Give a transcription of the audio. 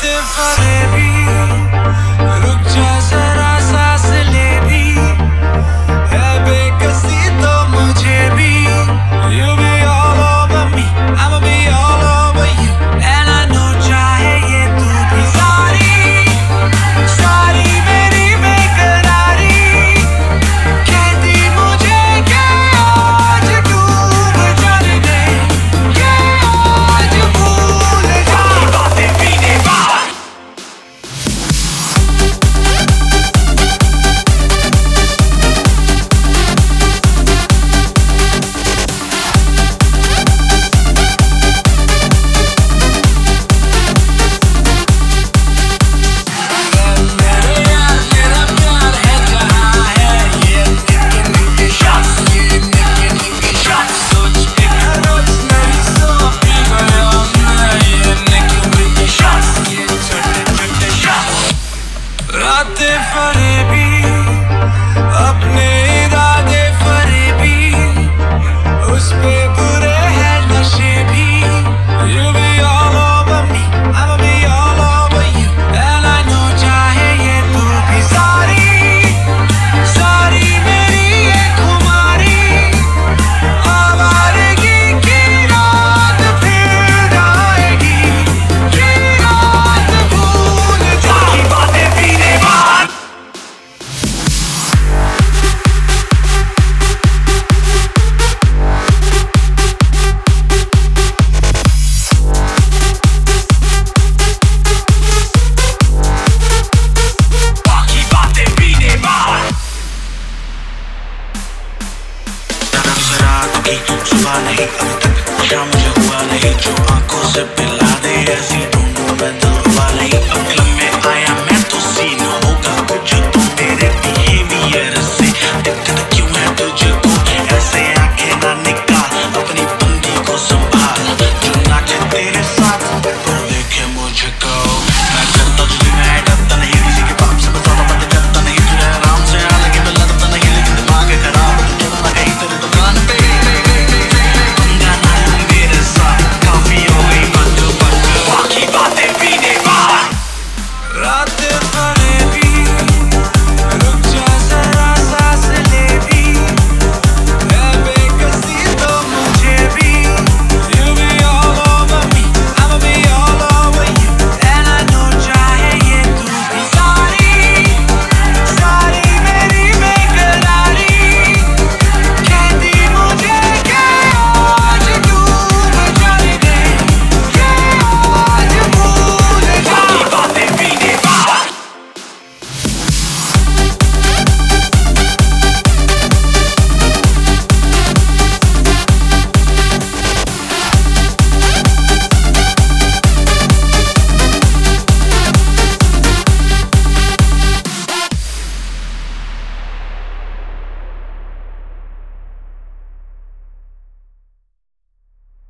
रातें फरेबी, रुक जा जरा सांस ले भी, है बेकसी तो मुझे भी। You be all over me, I'ma be all over you, and I know चाहे ये तू भी। सारी मेरी बेकरारी कहती मुझे कि आज डूब जाने दे, कि आज भूल जा बातें पीने बाद। मेरा प्यार है जहाँ है ये निक्के निक्के shots, ये निक्के निक्के shots। सोच एक रोज नहीं सो पी गया मैं, ये निक्के निक्के shots, ये छोटे छोटे shots। रातें फरेबी, अपने इरादे फरेबी, उस पे बुरे हैं नशे भी। You be all over me, I'ma be all over you, and I know चाहे ये तू भी। सारी मेरी ये खुमारी, आवारगी की रात फिर आएगी, कि रात भूल जा बातें पीने बाद। बाकी बातें पीने बाद। रात की सुबह नहीं अब तक, शाम जो हुआ नहीं जो आंखों से